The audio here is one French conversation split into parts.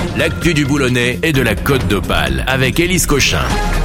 l'actu du Boulonnais et de la Côte d'Opale avec Élise Cochin.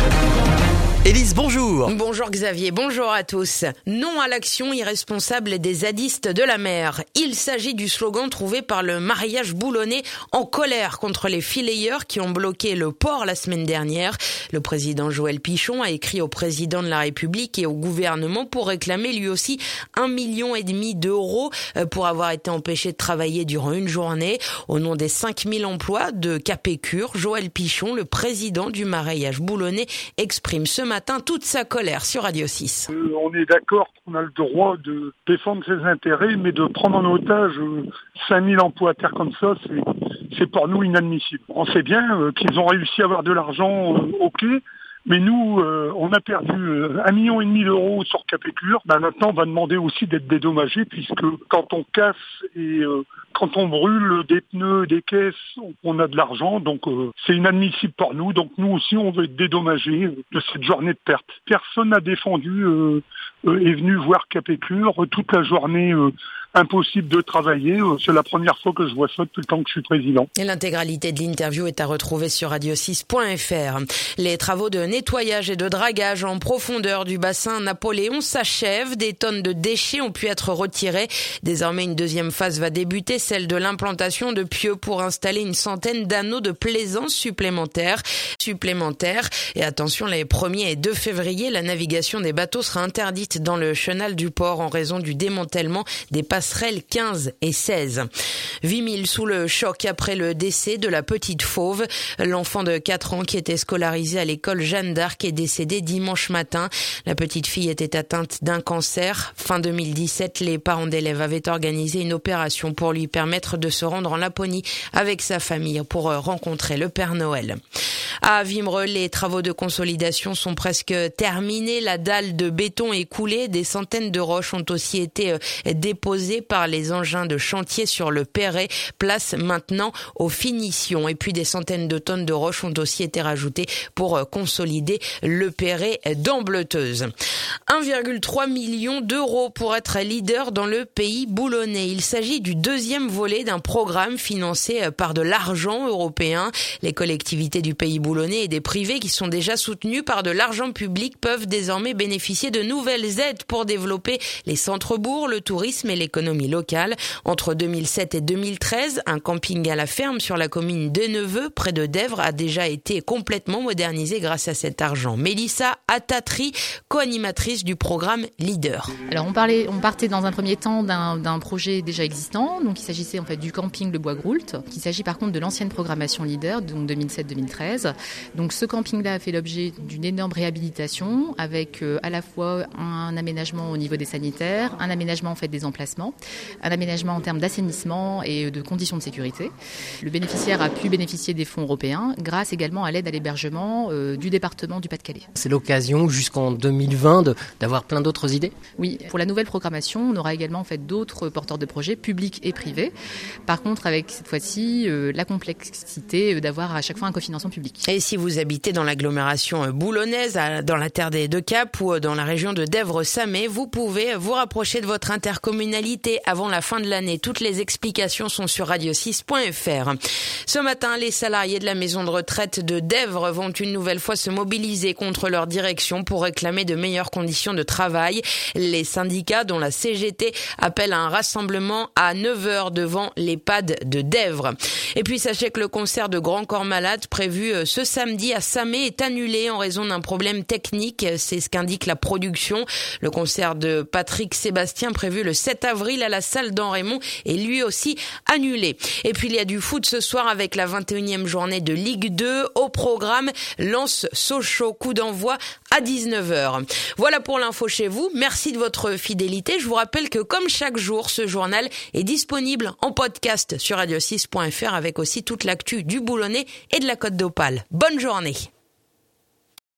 Élise, bonjour. Bonjour Xavier, bonjour à tous. Non à l'action irresponsable des zadistes de la mer. Il s'agit du slogan trouvé par le mariage boulonnais en colère contre les fileyeurs qui ont bloqué le port la semaine dernière. Le président Joël Pichon a écrit au président de la République et au gouvernement pour réclamer lui aussi 1,5 million d'euros pour avoir été empêché de travailler durant une journée. Au nom des 5000 emplois de Capécure, Joël Pichon, le président du mariage boulonnais, exprime ce matin toute sa colère sur Radio 6. On est d'accord qu'on a le droit de défendre ses intérêts, mais de prendre en otage 5000 emplois à terre comme ça, c'est pour nous inadmissible. On sait bien qu'ils ont réussi à avoir de l'argent, ok, mais nous, on a perdu 1,5 million d'euros sur Capécure. Maintenant, on va demander aussi d'être dédommagé, puisque quand on casse et quand on brûle des pneus, des caisses, on a de l'argent, donc c'est inadmissible pour nous. Donc nous aussi, on veut être dédommagés de cette journée de perte. Personne n'a défendu est venu voir Capécure toute la journée. Impossible de travailler. C'est la première fois que je vois ça depuis le temps que je suis président. Et l'intégralité de l'interview est à retrouver sur radio6.fr. Les travaux de nettoyage et de dragage en profondeur du bassin Napoléon s'achèvent. Des tonnes de déchets ont pu être retirées. Désormais, une deuxième phase va débuter, celle de l'implantation de pieux pour installer une centaine d'anneaux de plaisance supplémentaires. Et attention, les 1er et 2 février, la navigation des bateaux sera interdite dans le chenal du port en raison du démantèlement des passerelles 15 et 16. 8000 sous le choc après le décès de la petite Fauve. L'enfant de 4 ans qui était scolarisé à l'école Jeanne d'Arc est décédé dimanche matin. La petite fille était atteinte d'un cancer. Fin 2017, les parents d'élèves avaient organisé une opération pour lui permettre de se rendre en Laponie avec sa famille pour rencontrer le Père Noël. À Wimereux, les travaux de consolidation sont presque terminés. La dalle de béton est coulée. Des centaines de roches ont aussi été déposées par les engins de chantier sur le Perret. Place maintenant aux finitions. Et puis des centaines de tonnes de roches ont aussi été rajoutées pour consolider le Perret d'Ambleteuse. 1,3 million d'euros pour être leader dans le pays boulonnais. Il s'agit du deuxième volet d'un programme financé par de l'argent européen. Les collectivités du pays boulonnais et des privés qui sont déjà soutenus par de l'argent public peuvent désormais bénéficier de nouvelles aides pour développer les centres-bourgs, le tourisme et l'économie locale. Entre 2007 et 2013, un camping à la ferme sur la commune de Neveu, près de Dèvres, a déjà été complètement modernisé grâce à cet argent. Mélissa Atatri, co-animatrice du programme Leader. Alors on partait dans un premier temps d'un projet déjà existant, donc il s'agissait en fait du camping Le Bois-Groult, il s'agit par contre de l'ancienne programmation Leader, donc 2007-2013. Donc ce camping-là a fait l'objet d'une énorme réhabilitation avec à la fois un aménagement au niveau des sanitaires, un aménagement en fait des emplacements, un aménagement en termes d'assainissement et de conditions de sécurité. Le bénéficiaire a pu bénéficier des fonds européens grâce également à l'aide à l'hébergement du département du Pas-de-Calais. C'est l'occasion jusqu'en 2020 d'avoir plein d'autres idées. Oui, pour la nouvelle programmation, on aura également en fait d'autres porteurs de projets publics et privés. Par contre, avec cette fois-ci la complexité d'avoir à chaque fois un cofinancement public. Et si vous habitez dans l'agglomération boulonnaise, dans la terre des Deux Caps ou dans la région de Dèvres-Samé, vous pouvez vous rapprocher de votre intercommunalité avant la fin de l'année. Toutes les explications sont sur radio6.fr. Ce matin, les salariés de la maison de retraite de Dèvres vont une nouvelle fois se mobiliser contre leur direction pour réclamer de meilleures conditions de travail. Les syndicats, dont la CGT, appellent à un rassemblement à 9h devant l'EHPAD de Dèvres. Et puis sachez que le concert de Grand Corps Malade prévu ce samedi à Samé est annulé en raison d'un problème technique. C'est ce qu'indique la production. Le concert de Patrick Sébastien prévu le 7 avril à la salle d'Henrémont est lui aussi annulé. Et puis il y a du foot ce soir avec la 21e journée de Ligue 2 au programme. Lens-Sochaux, coup d'envoi à 19h. Voilà pour l'info chez vous. Merci de votre fidélité. Je vous rappelle que comme chaque jour, ce journal est disponible en podcast sur radio6.fr avec aussi toute l'actu du Boulonnais et de la Côte d'Opale. Bonne journée.